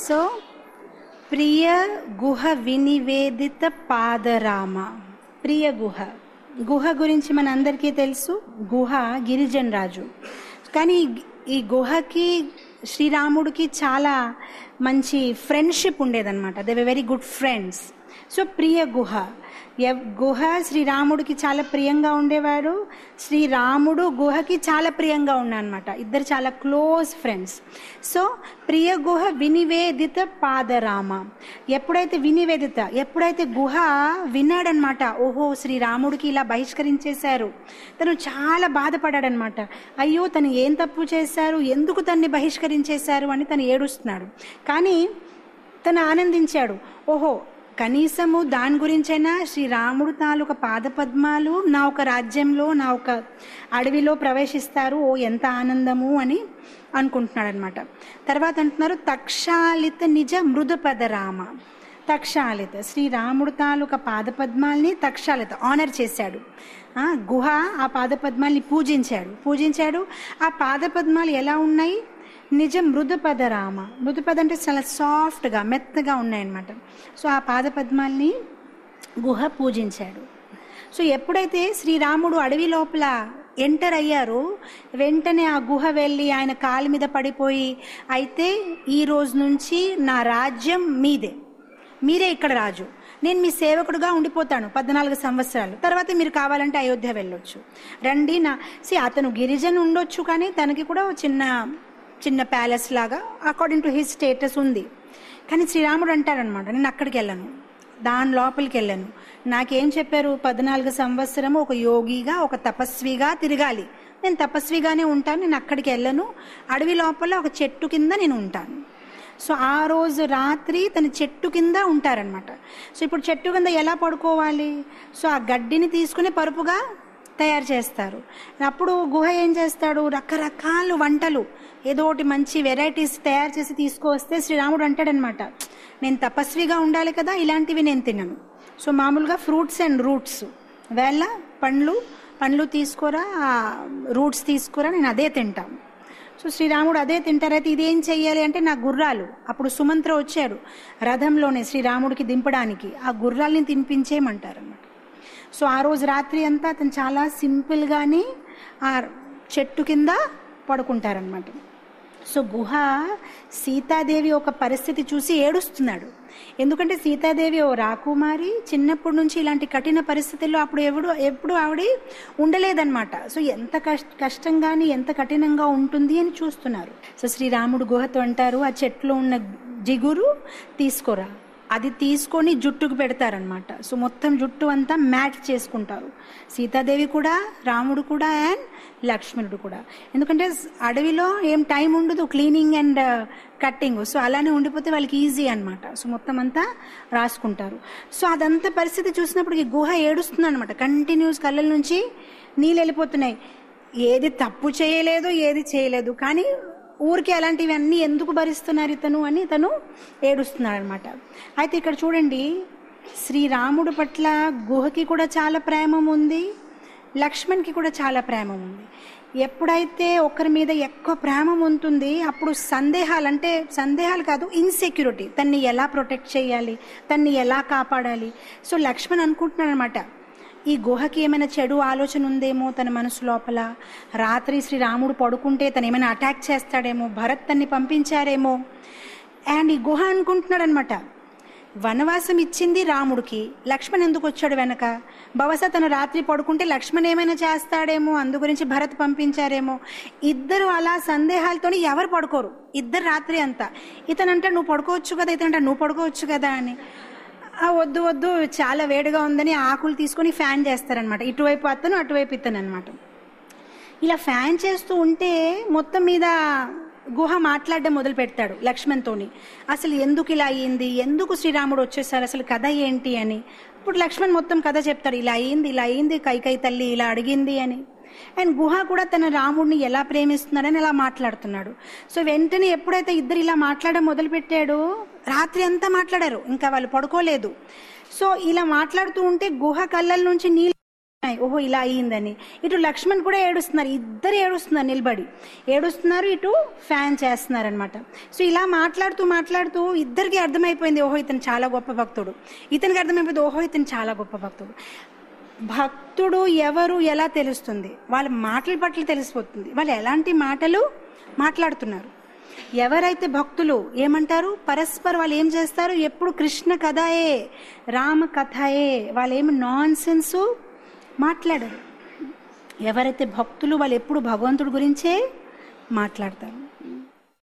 So ప్రియ గుహ వినివేదిత పాదరామ. ప్రియ గుహ, గుహ గురించి మనందరికీ తెలుసు. గుహ గిరిజన్ రాజు. కానీ ఈ గుహకి శ్రీరాముడికి చాలా మంచి ఫ్రెండ్షిప్ ఉండేదన్నమాట. They were very good friends. So ప్రియ గుహ, గుహ శ్రీరాముడికి చాలా ప్రియంగా ఉండేవాడు. శ్రీరాముడు గుహకి చాలా ప్రియంగా ఉన్నాడనమాట. ఇద్దరు చాలా క్లోజ్ ఫ్రెండ్స్. సో ప్రియ గుహ వినివేదిత పాదరామ. ఎప్పుడైతే గుహ విన్నాడనమాట, ఓహో శ్రీరాముడికి ఇలా బహిష్కరించేశారు, తను చాలా బాధపడాడనమాట. అయ్యో తను ఏం తప్పు చేశారు, ఎందుకు తన్ని బహిష్కరించేశారు అని తను ఏడుస్తున్నాడు. కానీ తను ఆనందించాడు, ఓహో కనీసము దాని గురించైనా శ్రీరాముడు తాలూకా పాదపద్మాలు నా ఒక రాజ్యంలో, నా ఒక అడవిలో ప్రవేశిస్తారు, ఓ ఎంత ఆనందము అని అనుకుంటున్నాడు అనమాట. తర్వాత అంటున్నారు తక్షాళిత నిజ మృదుపదరామ. తక్షాళిత, శ్రీరాముడు తాలూకా పాదపద్మాల్ని తక్షాళిత ఆనర్ చేశాడు. గుహ ఆ పాదపద్మాల్ని పూజించాడు. ఆ పాదపద్మాలు ఎలా ఉన్నాయి? నిజ మృదుపదరామ. మృదుపద అంటే చాలా సాఫ్ట్గా మెత్తగా ఉన్నాయన్నమాట. సో ఆ పాదపద్మాల్ని గుహ పూజించాడు. సో ఎప్పుడైతే శ్రీరాముడు అడవి లోపల ఎంటర్ అయ్యారో వెంటనే ఆ గుహ వెళ్ళి ఆయన కాలి మీద పడిపోయి, అయితే ఈ రోజు నుంచి నా రాజ్యం మీరే ఇక్కడ రాజు, నేను మీ సేవకుడుగా ఉండిపోతాను 14 సంవత్సరాలు, తర్వాత మీరు కావాలంటే అయోధ్య వెళ్ళొచ్చు, రండి అతను గిరిజన్ ఉండొచ్చు, కానీ తనకి కూడా చిన్న ప్యాలెస్ లాగా అకార్డింగ్ టు హిస్ స్టేటస్ ఉంది. కానీ శ్రీరాముడు అంటారనమాట, నేను అక్కడికి వెళ్ళను, దాని లోపలికి వెళ్ళను. నాకేం చెప్పారు, 14 సంవత్సరము ఒక యోగిగా, ఒక తపస్విగా తిరగాలి. నేను తపస్విగానే ఉంటాను, నేను అక్కడికి వెళ్ళను. అడవి లోపల ఒక చెట్టు కింద నేను ఉంటాను. సో ఆ రోజు రాత్రి తన చెట్టు కింద ఉంటారనమాట. సో ఇప్పుడు చెట్టు కింద ఎలా పడుకోవాలి? సో ఆ గడ్డిని తీసుకుని పరుపుగా తయారు చేస్తారు. అప్పుడు గుహ ఏం చేస్తాడు, రకరకాల వంటలు, ఏదో ఒకటి మంచి వెరైటీస్ తయారు చేసి తీసుకువస్తే శ్రీరాముడు అంటాడనమాట, నేను తపస్విగా ఉండాలి కదా, ఇలాంటివి నేను తినను. సో మామూలుగా ఫ్రూట్స్ అండ్ రూట్స్, వేళ పండ్లు తీసుకోరా, రూట్స్ తీసుకోరా, నేను అదే తింటాను. సో శ్రీరాముడు అదే తింటారు. అయితే ఇదేం చెయ్యాలి అంటే, నా గుర్రాలు, అప్పుడు సుమంత్ర వచ్చాడు రథంలోనే శ్రీరాముడికి దింపడానికి, ఆ గుర్రాల్ని తినిపించేయమంటారు అన్నమాట. సో ఆ రోజు రాత్రి అంతా అతను చాలా సింపుల్గానే ఆ చెట్టు కింద పడుకుంటారనమాట. సో గుహ సీతాదేవి ఒక పరిస్థితి చూసి ఏడుస్తున్నాడు. ఎందుకంటే సీతాదేవి ఓ రాకుమారి, చిన్నప్పటి నుంచి ఇలాంటి కఠిన పరిస్థితుల్లో ఎప్పుడు ఆవిడ ఉండలేదన్నమాట. సో ఎంత కష్టంగాని ఎంత కఠినంగా ఉంటుంది అని చూస్తున్నారు. సో శ్రీరాముడు గుహతో అంటారు, ఆ చెట్లో ఉన్న జిగురు తీసుకోరా, అది తీసుకొని జుట్టుకు పెడతారనమాట. సో మొత్తం జుట్టు అంతా మ్యాచ్ చేసుకుంటారు, సీతాదేవి కూడా, రాముడు కూడా అండ్ లక్ష్మణుడు కూడా. ఎందుకంటే అడవిలో ఏం టైం ఉండదు క్లీనింగ్ అండ్ కట్టింగ్. సో అలానే ఉండిపోతే వాళ్ళకి ఈజీ అనమాట. సో మొత్తం అంతా రాసుకుంటారు. సో అదంతా పరిస్థితి చూసినప్పుడు ఈ గుహ ఏడుస్తుంది అనమాట. కంటిన్యూస్ కళ్ళ నుంచి నీళ్ళు వెళ్ళిపోతున్నాయి. ఏది తప్పు చేయలేదు, కానీ ఊరికి అలాంటివి అన్నీ ఎందుకు భరిస్తున్నారు ఇతను అని తను ఏడుస్తున్నాడు అనమాట. అయితే ఇక్కడ చూడండి, శ్రీరాముడు పట్ల గుహకి కూడా చాలా ప్రేమ ఉంది, లక్ష్మణ్కి కూడా చాలా ప్రేమ ఉంది. ఎప్పుడైతే ఒకరి మీద ఎక్కువ ప్రేమ ఉంటుంది, అప్పుడు సందేహాలు కాదు, ఇన్సెక్యూరిటీ, తన్ని ఎలా ప్రొటెక్ట్ చేయాలి, తన్ని ఎలా కాపాడాలి. సో లక్ష్మణ్ అనుకుంటున్నాడు అనమాట, ఈ గుహకి ఏమైనా చెడు ఆలోచన ఉందేమో తన మనసు లోపల, రాత్రి శ్రీరాముడు పడుకుంటే తను ఏమైనా అటాక్ చేస్తాడేమో, భరత్ తన్ని పంపించారేమో. అండ్ ఈ గుహ అనుకుంటున్నాడు అనమాట, వనవాసం ఇచ్చింది రాముడికి, లక్ష్మణ్ ఎందుకు వచ్చాడు వెనక, బహుశా తను రాత్రి పడుకుంటే లక్ష్మణ్ ఏమైనా చేస్తాడేమో, అందు గురించి భరత్ పంపించారేమో. ఇద్దరు అలా సందేహాలతో ఎవరు పడుకోరు, ఇద్దరు రాత్రి అంతా. ఇతనంటే నువ్వు పడుకోవచ్చు కదా, ఇతనంటే నువ్వు పడుకోవచ్చు కదా అని, వద్దు చాలా వేడిగా ఉందని ఆకులు తీసుకొని ఫ్యాన్ చేస్తారనమాట. ఇటువైపు అతను, అటువైపు ఇతను అనమాట. ఇలా ఫ్యాన్ చేస్తూ ఉంటే మొత్తం మీద గుహ మాట్లాడడం మొదలు పెడతాడు లక్ష్మణ్తోని. అసలు ఎందుకు ఇలా అయ్యింది, ఎందుకు శ్రీరాముడు వచ్చేసారు, అసలు కథ ఏంటి అని. ఇప్పుడు లక్ష్మణ్ మొత్తం కథ చెప్తాడు, ఇలా అయ్యింది, కైకేయి తల్లి ఇలా అడిగింది అని. అండ్ గుహ కూడా తన రాముడిని ఎలా ప్రేమిస్తున్నాడని అలా మాట్లాడుతున్నాడు. సో వెంటనే ఎప్పుడైతే ఇద్దరు ఇలా మాట్లాడడం మొదలు పెట్టాడో, రాత్రి అంతా మాట్లాడారు, ఇంకా వాళ్ళు పడుకోలేదు. సో ఇలా మాట్లాడుతూ ఉంటే గుహ కళ్ళల నుంచి నీళ్ళు అర్థమై ఓహో ఇలా అయ్యిందని. ఇటు లక్ష్మణ్ కూడా ఏడుస్తున్నారు, ఇద్దరు ఏడుస్తున్నారు, నిలబడి ఏడుస్తున్నారు, ఇటు ఫ్యాన్ చేస్తున్నారు అనమాట. సో ఇలా మాట్లాడుతూ మాట్లాడుతూ ఇద్దరికి అర్థమైపోయింది ఓహో ఇతను చాలా గొప్ప భక్తుడు, ఇతనికి అర్థమైపోయింది ఓహో ఇతను చాలా గొప్ప భక్తుడు. భక్తుడు ఎవరు ఎలా తెలుస్తుంది, వాళ్ళ మాటల పట్ల తెలిసిపోతుంది, వాళ్ళు ఎలాంటి మాటలు మాట్లాడుతున్నారు. ఎవరైతే భక్తులు ఏమంటారు, పరస్పరం వాళ్ళు ఏం చేస్తారు, ఎప్పుడు కృష్ణ కథయే రామ కథయే, వాళ్ళు ఏమి నాన్ సెన్స్ మాట్లాడరు. ఎవరైతే భక్తులు వాళ్ళు ఎప్పుడు భగవంతుడి గురించే మాట్లాడతారు.